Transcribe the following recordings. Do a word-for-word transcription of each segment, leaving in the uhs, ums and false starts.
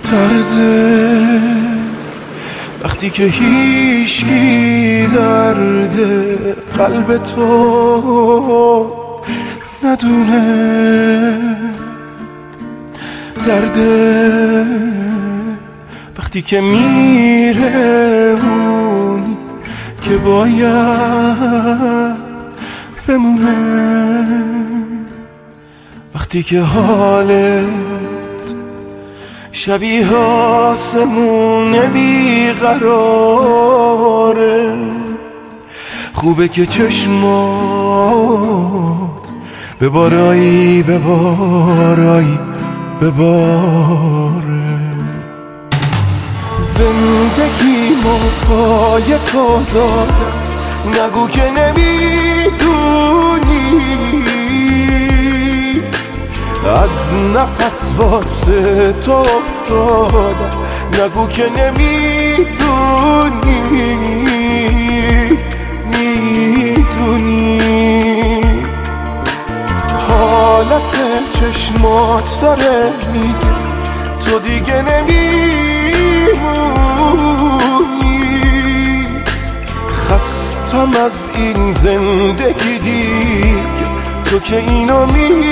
درده وقتی که هیچکی درد قلب تو ندونه، درده وقتی که میره اونی که باید بمونه، وقتی که حالت شبیه آسمون بیقراره، خوبه که چشمات ببارایی ببارایی بباره. زندگی ما پای تو دادم، نگو که نمیدونی، از نفس واسه تو افتادم، نگو که نمیدونی، میدونی حالت چشمات داره میگه تو دیگه نمیمونی، خستم از این زندگی دیگه، تو که اینو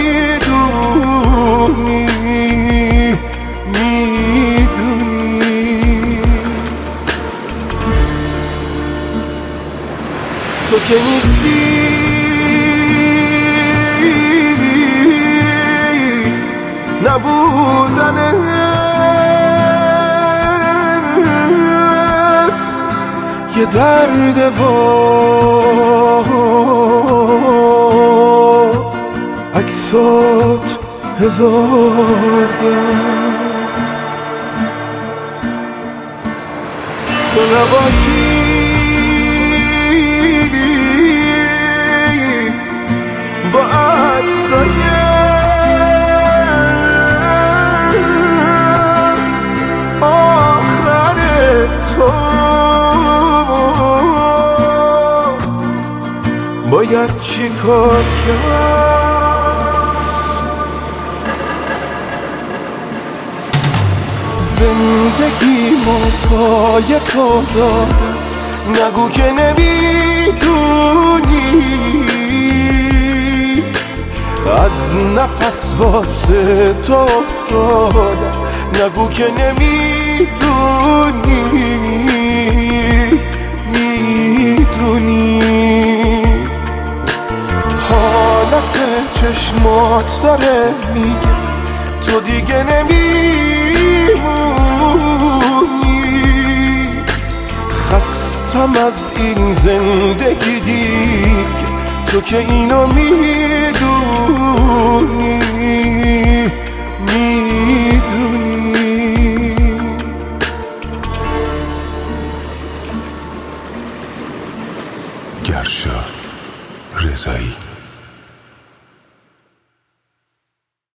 میدونی، میدونی تو که نیستی نبودنت یه درد و عکسات هزار درد، تو نباشی با عکسای باید چی کار کرد. زندگی ما پای تو دادم، نگو که نمیدونی، از نفس واسه تو افتادم، نگو که نمیدونی، میدونی حالت چشمات داره میگه تو دیگه نمیمونی، خستم از این زندگی دیگه، تو که اینو میدونی، میدونی گرشا رضایی.